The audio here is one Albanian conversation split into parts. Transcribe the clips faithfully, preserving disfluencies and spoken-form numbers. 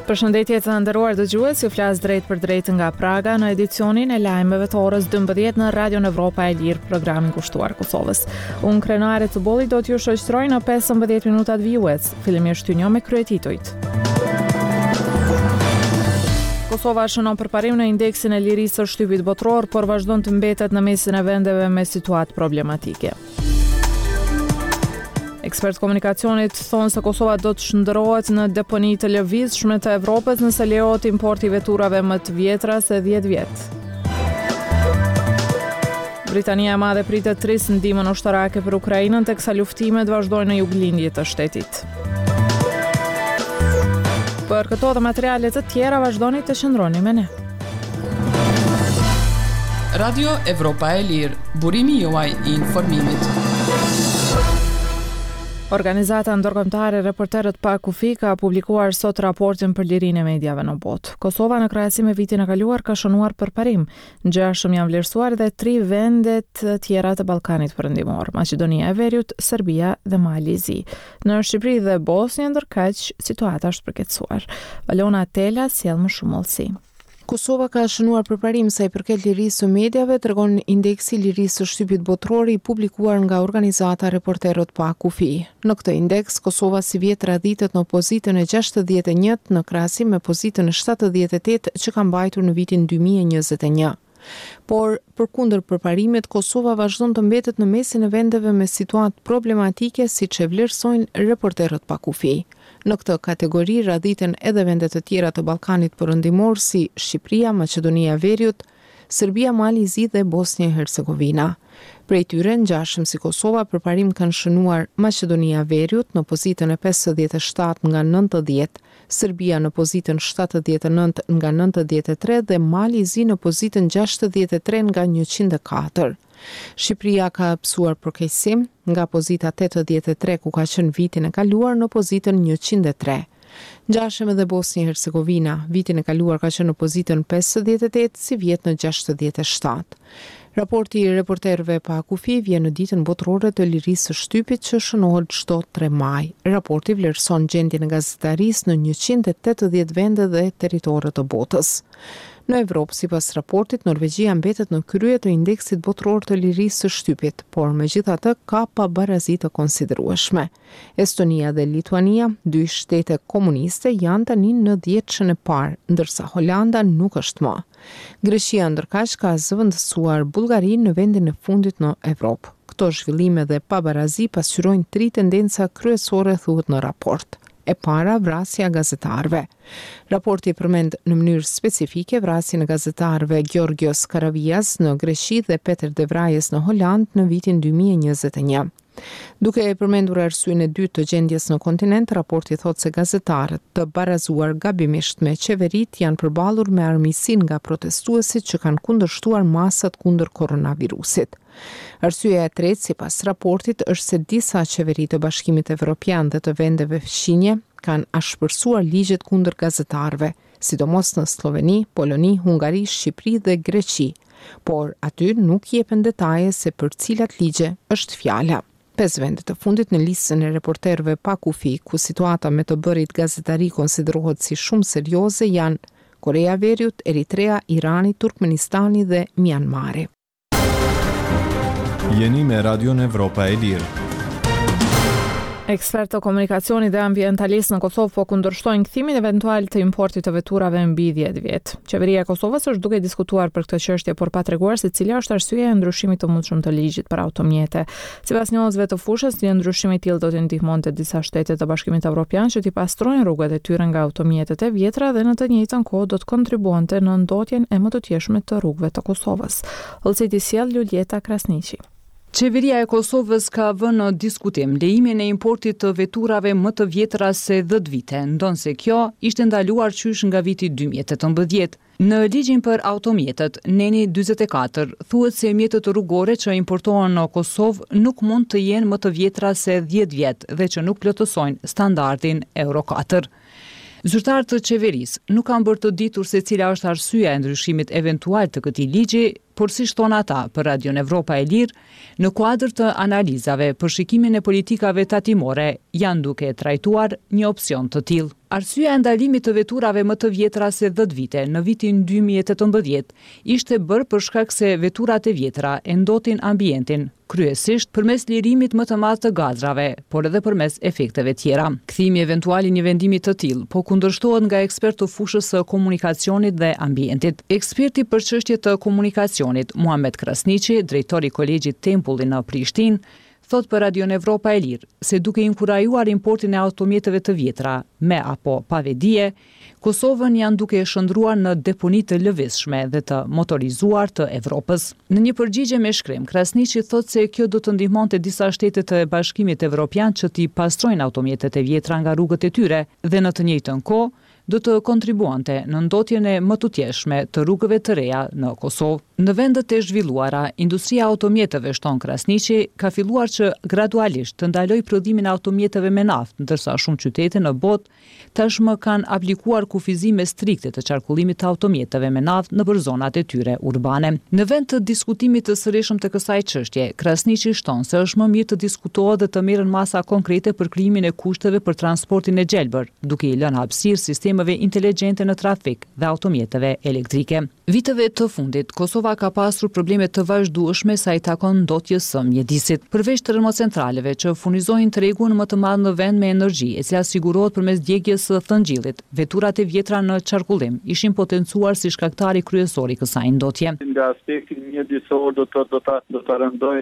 Përshëndetje të nderuar dëgjues, ju flas drejt për drejt nga Praga në edicionin e lajmeve të orës dymbëdhjetë në Radion Evropa e Lirë, programin kushtuar Kosovës. Unë krenare të bollit do t'ju shoqëroj në pesëmbëdhjetë minutat vijues. Fillimisht t'ju njoh me kryetitujt. Kosova shënon përparim në indeksin e lirisë së shtypit botror, por vazhdon të mbetet në mesin e vendeve me situatë problematike. Ekspert komunikacionit thonë se Kosova do të shndërrohet në deponi të lëvizshme të Evropës nëse lejohet importi veturave më të vjetra se dhjetë vjet. Britania e Madhe pritet të rrisë ndihmën ushtarake për Ukrainën teksa luftimet vazhdojnë në juglindje të shtetit. Për këto dhe materiale të tjera vazhdoni të qëndroni me ne. Radio Evropa e Lirë, burimi juaj i informimit. Organizata ndërkombëtare Reporterët pa kufi ka publikuar sot raportin për lirinë e mediave në botë. Kosova në krahasim me vitin e kaluar ka shënuar përparim. Ngjashëm janë vlerësuar edhe tre vendet të tjera të Ballkanit Perëndimor: Maqedonia e Veriut, Serbia dhe Mali i Zi. Në Shqipëri dhe Bosnjë ndërkaq situata është përkeqësuar. Valona Tela sjell më shumë hollësi. Kosova ka shënuar përparim sa i përket lirisë së mediave, tregon indeksi lirisë së shtypit botror i publikuar nga organizata Reporterët pa kufi. Në këtë indeks, Kosova si vjet radhitet në pozitën e gjashtëdhjetë e njëjtë në krahasim me pozitën e shtatëdhjetë e tetë që ka mbajtur në vitin dy mijë e njëzet e një. Por, përkundër përparimit, Kosova vazhdon të mbetet në mesin e vendeve me situatë problematike, siç e vlerësojnë Reporterët pa kufi. Në këtë kategori radhiten edhe vendet të tjera të Ballkanit Perëndimor si Shqipëria, Maqedonia e Veriut, Serbia, Mali i Zi dhe Bosnja e Hercegovina. Prej tyre, ngjashëm si Kosova, përparim kanë shënuar Maqedonia e Veriut në pozitën e pesëdhjetë e shtatë nga nëntëdhjetë, Serbia në pozitën shtatëdhjetë e nëntë nga nëntëdhjetë e tre dhe Mali i Zi në pozitën gjashtëdhjetë e tre nga njëqind e katër. Shqipëria ka hapësuar përkeqësim nga pozita tetëdhjetë e tre ku ka qenë vitin e kaluar në pozitën njëqind e tre. Ngjashëm edhe Bosnja e Hercegovina, vitin e kaluar ka qenë në pozitën pesëdhjetë e tetë si vjet në gjashtëdhjetë e shtatë. Raporti i Reporterëve pa kufi vjen në ditën botërore të lirisë së shtypit që shënohet çdo tre maj. Raporti vlerëson gjendjen e gazetarisë në njëqind e tetëdhjetë vende dhe territore të botës. Në Evropë, sipas raportit, Norvegjia mbetet në krye të indeksit botror të lirisë së shtypit, por megjithatë ka pabarazi të konsiderueshme. Estonia dhe Lituania, dy shtete komuniste, janë tani në dhjetëshën e parë, ndërsa Holanda nuk është më. Greqia ndërkaq ka zëvendësuar Bullgarinë në vendin e fundit në Evropë. Këto zhvillime dhe pabarazi pasqyrojnë tri tendenca kryesore, thuhet në raport. E para, vrasja gazetarëve. Raporti përmend në mënyrë specifike vrasjen e gazetarëve Georgios Karavias në Greqi dhe Peter De Vries në Holand në vitin dy mijë e njëzet e një. Duke e përmendur arsyeën e dytë të gjendjes në kontinent, raporti thotë se gazetarët të barazuar gabimisht me qeverit janë përballur me armiqësinë nga protestuesit që kanë kundërshtuar masat kundër koronavirusit. Arsyeja e tretë, sipas raportit, është se disa qeveri të Bashkimit Evropian dhe të vendeve fqinje kanë ashpërsuar ligjet kundër gazetarëve, sidomos në Sloveni, Poloni, Hungari, Shqipëri dhe Greqi, por aty nuk jepen detaje se për cilat ligje është fjala. Pesë vende të fundit në listën e Reporterëve pa kufi, ku situata me të bërit gazetari konsiderohet si shumë serioze, janë Korea e Veriut, Eritrea, Irani, Turkmenistani dhe Myanmari. Jeni me Radion Evropa e Lirë. Ekspertë të komunikacionit dhe ambientalistë në Kosovë po kundërshtojnë kthimin eventual të importit të veturave mbi dhjetë vjet. Qeveria e Kosovës është duke diskutuar për këtë çështje, por pa treguar se cila është arsyeja e ndryshimit të mundshëm të ligjit për automjete. Sipas njohësve të fushës, një ndryshim i tillë do të ndihmonte disa shtete të Bashkimit Evropian që t'i pastrojnë rrugët e tyre nga automjetet e vjetra dhe në të njëjtën kohë do të kontribuonte në ndotjen e më të tjeshme të rrugëve të Kosovës. Hollësit i sjell Luljeta Krasniqi. Qeveria e Kosovës ka vënë në diskutim lejimin e importit të veturave më të vjetra se dhjetë vite, ndonse kjo ishte ndaluar qysh nga viti dy mijë e tetëmbëdhjetë. Në ligjin për automjetet, Neni dyzet e katër, thuhet se mjetet rrugore që importohen në Kosovë nuk mund të jenë më të vjetra se dhjetë vjet dhe që nuk plotësojnë standardin Euro katër. Zyrtarët të qeverisë nuk kanë bërë të ditur se cila është arsyeja e ndryshimit eventual të këtij ligji, por si shton ata për Radion Evropa e Lirë, në kuadër të analizave për shikimin e politikave tatimore, janë duke trajtuar një opsion të tillë. Arsyeja e ndalimit të veturave më të vjetra se dhjetë vite në vitin dy mijë e tetëmbëdhjetë ishte bërë për shkak se veturat e vjetra e ndotin ambientin, kryesisht përmes lirimit më të madh të gazrave, por edhe përmes efekteve tjera. Kthimi eventual i një vendimi të tillë po kundërshtohet nga ekspert të fushës së komunikacionit dhe ambientit. Eksperti për çështje të komunikacionit, Muhamet Krasniqi, drejtori i Kolegjit Tempulli në Prishtinë, thot për Radion Evropa e Lirë se duke inkurajuar importin e automjeteve të vjetra, me apo pa vedije, Kosovën janë duke e shndruar në deponi të lëvizshme dhe të motorizuar të Evropës. Në një përgjigje me shkrim, Krasniqi thot se kjo do të ndihmonte disa shtete të Bashkimit Evropian që t'i pastrojnë automjetet e vjetra nga rrugët e tyre dhe në të njëjtën kohë do të kontribuante në ndotjen e më tutjeshme të rrugëve të reja në Kosovë. Në vendet e zhvilluara, industria e automjeteve, shton Krasniqi, ka filluar që gradualisht të ndaloj prodhimin e automjeteve me naftë, ndërsa shumë qytete në botë tashmë kanë aplikuar kufizime strikte të qarkullimit të automjeteve me naftë nëpër zonat e tyre urbane. Në vend të diskutimit të sërishëm të kësaj çështje, Krasniqi shton se është më mirë të diskutohet dhe të merren masa konkrete për krijimin e kushteve për transportin e gjelbër, duke i lënë hapësirë sistemeve inteligjente në trafik dhe automjeteve elektrike. Viteve të fundit, Kosova ka pasur probleme të vazhdueshme sa i takon ndotjes së mjedisit. Përveç termocentraleve që furnizojnë tregun më të madh në vend me energji, e cila sigurohet përmes djegjes së thëngjillit, veturat e vjetra në qarkullim ishin potencuar si shkaktari kryesor i kësaj ndotje. Nga aspekti mjedisor do të do ta do ta rëndoj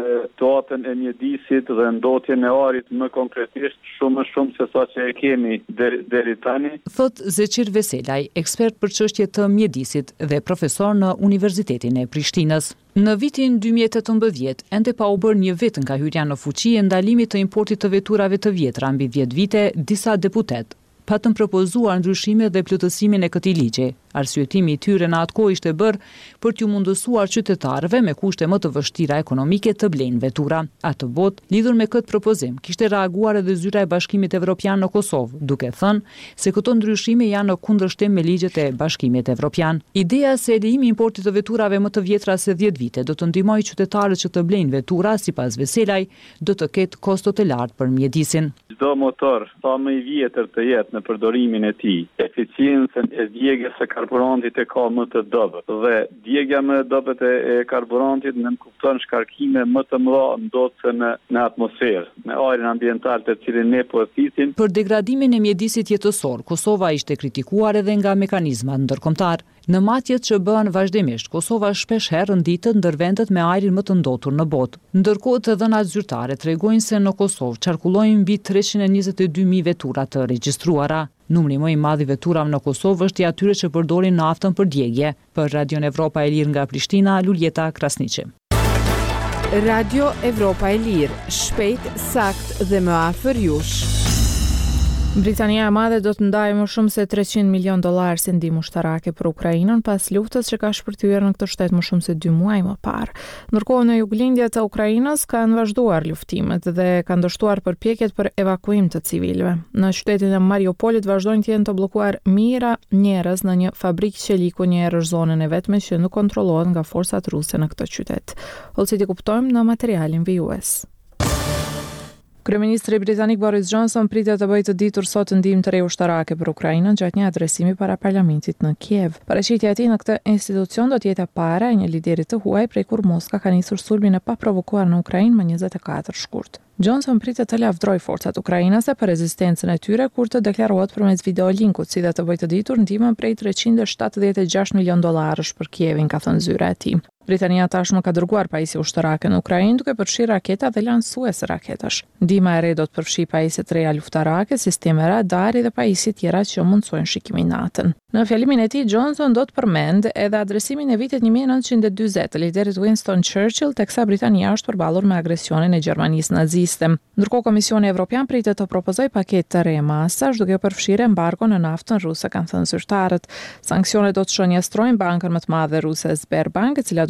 dotën e mjedisit dhe ndotjen e arit më konkretisht shumë më shumë se sa që e kemi deri deri tani. Thot Zeqir Veselaj, ekspert për çështje të mjedisit dhe profesor në Universitetin e Prishtinës. Në vitin dy mijë e tetëmbëdhjetë, ende pa u bërë një vit nga hyrja në fuqi e ndalimit të importit të veturave të vjetra mbi dhjetë vite, disa deputet patëm propozuar ndryshime dhe plotësimin e këtij ligji. Arsyetimi i tyre në atë kohë ishte bërë për t'ju mundësuar qytetarëve me kushte më të vështira ekonomike të blejnë vetura. Atë botë, lidhur me këtë propozim, kishte reaguar edhe zyra e Bashkimit Evropian në Kosovë, duke thënë se këto ndryshime janë në kundërshtim me ligjet e Bashkimit Evropian. Ideja se lejimi i importit të veturave më të vjetra se dhjetë vite do të ndihmojë qytetarët që të blejnë vetura, sipas Veselaj, do të ketë kosto të lartë për mjedisin. Çdo motor sa më i vjetër të jetë në përdorimin e tij, eficiencën e djegjes së karburantit e ka më të dobët dhe djegja më e dobët e karburantit nënkupton shkarkime më të mëdha ndodhse në në atmosferë, në ajrin ambiental të cilin ne po e thisim. Për degradimin e mjedisit jetësor, Kosova ishte kritikuar edhe nga mekanizmat ndërkombëtar. Në matjet që bëhen vazhdimisht, Kosova shpesh herë rënditet ndër vendet me ajrin më të ndotur në botë. Ndërkohë të dhënat zyrtare tregojnë se në Kosovë qarkullojnë mbi treqind e njëzet e dy mijë vetura të regjistruara. Numri më i madh i veturave në Kosovë është i atyre që përdorin naftën për djegje. Për Radion Evropa e Lirë nga Prishtina, Luljeta Krasniqi. Radio Evropa e Lirë, shpejt, sakt dhe më afër jush. Britania e Madhe do të ndajë më shumë se treqind milion dollar si ndihmë ushtarake për Ukrainën pas luftës që ka shpërthyer në këtë shtet më shumë se dy muaj më parë. Ndërkohë në juglindje të Ukrainës kanë vazhduar luftimet dhe kanë dështuar përpjekjet për evakuim të civilëve. Në qytetin e Mariupolit vazhdojnë të jenë të bllokuar mijëra njerëz në një fabrikë qeliku një herë zonën e vetme që nuk kontrollohet nga forcat ruse në këtë qytet. Ose ti kuptojmë në materialin vijues. Kryeministri britanik Boris Johnson pritet të bëjë të ditur sot ndihmë të re ushtarake për Ukrainën gjatë një adresimi para parlamentit në Kiev. Paraqitja e tij në këtë institucion do të jetë e para e një lideri të huaj prej kur Moska ka nisur sulmin e paprovokuar në Ukrainë më njëzet e katër shkurt. Johnson pritet të lavdrojë forcat ukrainase për rezistencën e tyre kur të deklarohet përmes videolinkut, si dhe të bëjë të ditur ndihmën prej treqind e shtatëdhjetë e gjashtë milion dollarësh për Kievin, ka thënë zyra e tij. Britania tashmë ka dërguar pajisje ushtarake në Ukrainë duke përfshirë raketa dhe lansuese raketash. Ndihma e re do të përfshijë pajisje të reja luftarake, sisteme radari dhe pajisje tjera që mundsojnë shikimin natën. Në fjalimin e tij, Johnson do të përmend edhe adresimin e vitit një mijë e nëntëqind e dyzet të liderit Winston Churchill, teksa Britania është përballur me agresionin e Gjermanisë naziste. Ndërkohë Komisioni Evropian pritet të propozojë paketë të re masash duke përfshirë embargo në naftën ruse, kanë thënë zyrtarët. Sanksionet do të shënjestrojnë bankën më të madhe ruse Sberbank, e cila do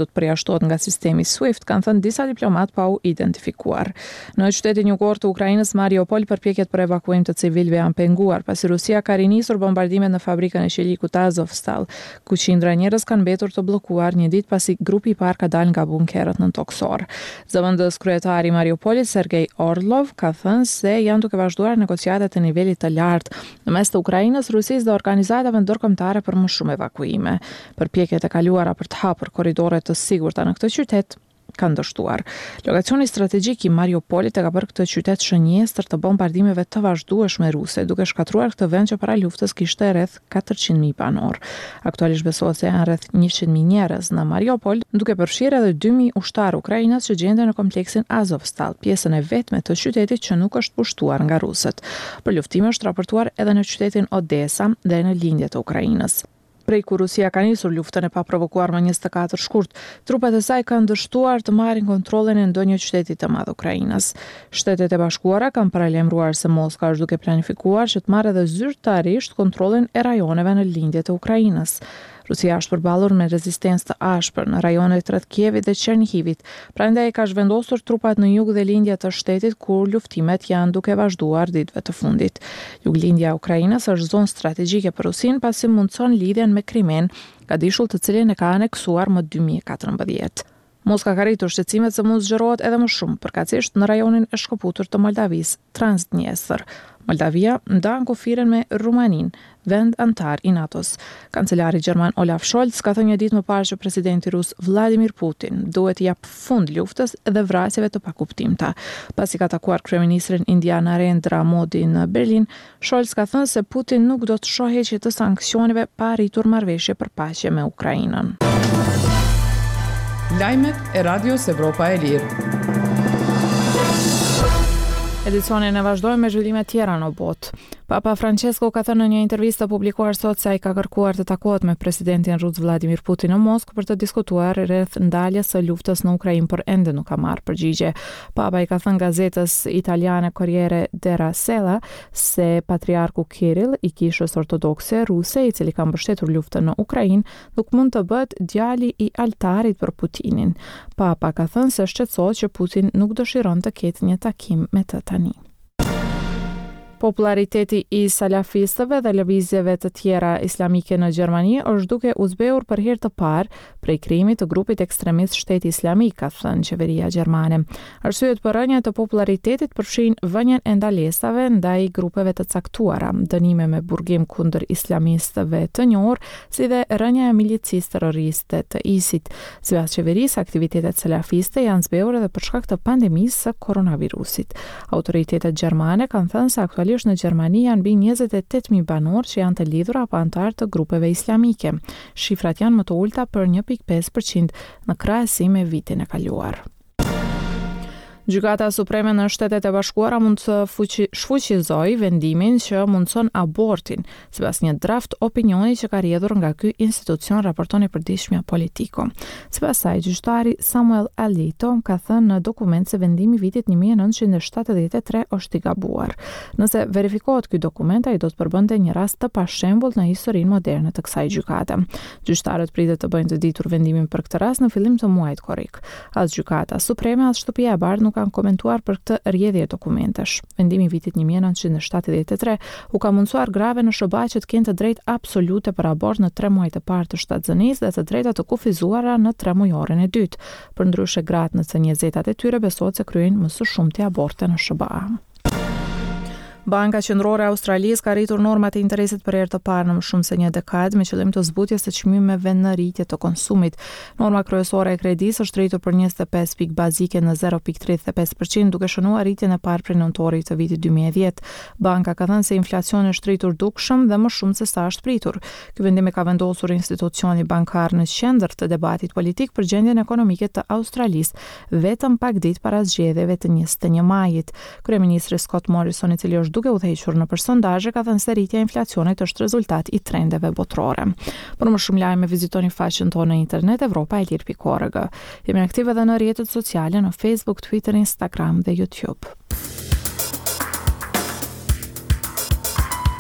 do të përjashtohet nga sistemi SWIFT, kanë thënë disa diplomat pa u identifikuar. Në qytetin jugor të Ukrainës Mariupol, përpjekjet për evakuim të civilëve janë penguar, pasi Rusia ka rinisur bombardimet në fabrikën e qelikut Azovstal, ku qindra njerëz kanë mbetur të bllokuar një ditë pasi grupi i parë ka dalë nga bunkerët nëntoksor. Zëvendës kryetari i Mariupolit Sergej Orlov ka thënë se janë duke vazhduar negociatat e nivelit të lartë në mes të Ukrainës, Rusisë dhe organizatave ndërkombëtare për më shumë evakuime. Përpjekjet e kaluara për të hapur korridore të sigurta në këtë qytet kanë dështuar. Lokacioni strategjik i Mariupolit e ka bërë këtë qytet shënjestër të bombardimeve të vazhdueshme ruse, duke shkatruar këtë vend që para luftës kishte rreth katërqind mijë banor. Aktualisht besohet se janë rreth njëqind mijë njerëz në Mariupol, duke përfshirë edhe dy mijë ushtarë ukrainas që gjenden në kompleksin Azovstal, pjesën e vetme të qytetit që nuk është pushtuar nga rusët. Për luftime është raportuar edhe në qytetin Odesa dhe në lindje të Ukrainës. Prej kur Rusia ka nisur luftën e paprovokuar më njëzet e katër shkurt, trupat e saj kanë dështuar të marrin kontrollin e ndonjë qyteti të madh Ukrainës. Shtetet e Bashkuara kanë paralajmëruar se Moska është duke planifikuar që të marrë edhe zyrtarisht kontrollin e rajoneve në lindje të Ukrainës. Rusia është përballur me rezistencë të ashpër në rajonet rreth Kievit dhe Chernichivit, prandaj ka zhvendosur trupat në jug dhe lindje të shtetit kur luftimet janë duke vazhduar ditëve të fundit. Juglindja e Ukrainës është zonë strategjike për Rusinë pasi mundson lidhjen me Krimen, kadishull të cilin e ka aneksuar më dy mijë e katërmbëdhjetë. Moska ka rritur shqetësimet se mund zgjerohet edhe më shumë, përkatësisht në rajonin e shkëputur të Moldavisë, Transdniestër. Moldavia ndan kufiren me Rumaninë, vend antar i NATO-s. Kancelari gjerman Olaf Scholz ka thënë një ditë më parë që presidenti rus Vladimir Putin duhet të jap fund luftës dhe vrasjeve të pakuptimta. Pasi ka takuar kryeministrin indian Narendra Modi në Berlin, Scholz ka thënë se Putin nuk do të shohë heqje të sanksioneve pa arritur marrëveshje për paqe me Ukrainën. Lajmet e Radios Evropa e Lirë. Edicionin e vazhdojmë me zhvillime tjera në botë. Papa Francesco ka thënë në një intervistë publikuar sot se ai ka kërkuar të takohet me presidentin rus Vladimir Putin në Moskë për të diskutuar rreth ndaljes së luftës në Ukrainë, por ende nuk ka marrë përgjigje. Papa i ka thënë gazetës italiane Corriere della Sera se patriarku Kirill i kishës ortodokse ruse, i cili ka mbështetur luftën në Ukrainë, nuk mund të bëhet djali i altarit për Putinin. Papa ka thënë se shqetësohet që Putin nuk dëshiron të ketë një takim me të tani. Populariteti i salafistëve dhe lëvizjeve të tjera islamike në Gjermani është duke u zbehur për herë të parë prej krijimit të grupit ekstremist Shteti Islamik, ka thënë qeveria gjermane. Arsyet për rënien të popularitetit përfshin vënien e ndalesave ndaj grupeve të caktuara, dënime me burgim kundër islamistëve të njohur, si dhe rënja e milicisë terroriste të ISIT. Sipas qeverisë, aktivitetet salafiste janë zbehur edhe për shkak të pandemisë së koronavirusit. Autoritetet gjermane kanë thënë se aktualisht në Gjermani janë mbi njëzet e tetë mijë banor që janë të lidhur apo antar të grupeve islamike. Shifrat janë më të ulta për një pikë pesë përqind në krahasim me vitin e kaluar. Gjykata Supreme në Shtetet e Bashkuara mund të fuqi, shfuqizoj vendimin që mundson abortin, sipas një draft opinioni që ka rrjedhur nga ky institucion, raporton e përditshmja Politico. Sipas saj, gjyqtari Samuel Alito ka thënë në dokument se vendimi i vitit një mijë e nëntëqind e shtatëdhjetë e tre është i gabuar. Nëse verifikohet ky dokument, ai do të përbënte një rast të pashembull në historinë moderne të kësaj gjykate. Gjyqtarët pritet të bëjnë të ditur vendimin për këtë rast në fillim të muajit korrik. As gjykata Supreme as Shtëpia e Bardhë nuk kanë komentuar për këtë rrjedhje dokumentesh. Vendimi i vitit një mijë e nëntëqind e shtatëdhjetë e tre u ka mundsuar grave në S B A që të kenë të drejtë absolute për abort në tre muajt e parë të shtatzënisë dhe të drejta të kufizuara në tre mujoren e dytë. Përndryshe, gratë në C N Z-at e tyre besohet se kryejnë më së shumti aborte në S B A. Banka Qendrore e Australisë ka rritur normat e interesit për herë të parë në më shumë se një dekadë me qëllim të zbutjes së çmimeve në rritje të konsumit. Norma kryesore e kredisë është rritur për njëzet e pesë pikë bazike në zero pikë tridhjetë e pesë përqind, duke shënuar rritjen e parë prej nëntorit të vitit dy mijë e dhjetë. Banka ka thënë se inflacioni është rritur dukshëm dhe më shumë se sa është pritur. Ky vendim e ka vendosur institucioni bankar në qendër të debatit politik për gjendjen ekonomike të Australisë, vetëm pak ditë para zgjedhjeve të njëzet e një majit. Kryeministri Scott Morrison, i cili është duke udhëhequr në për sondazhe, ka thënë se rritja e inflacionit është rezultat i trendeve botërore. Për më shumë lajme, vizitoni faqen tonë në internet evropa e lirë pikë org. Jemi aktive edhe në rrjetet sociale në Facebook, Twitter, Instagram dhe YouTube.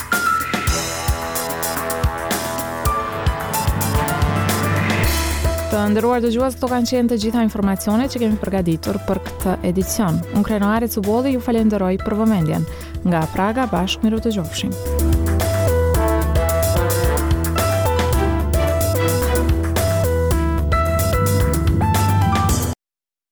Të Të nderuar dëgjues, këto kanë qenë të gjitha informacionet që kemi përgatitur për këtë edicion. Unë Krenoare Cubolli ju falenderoj për vëmendjen. Nga Praga bashkë miru të gjofshim.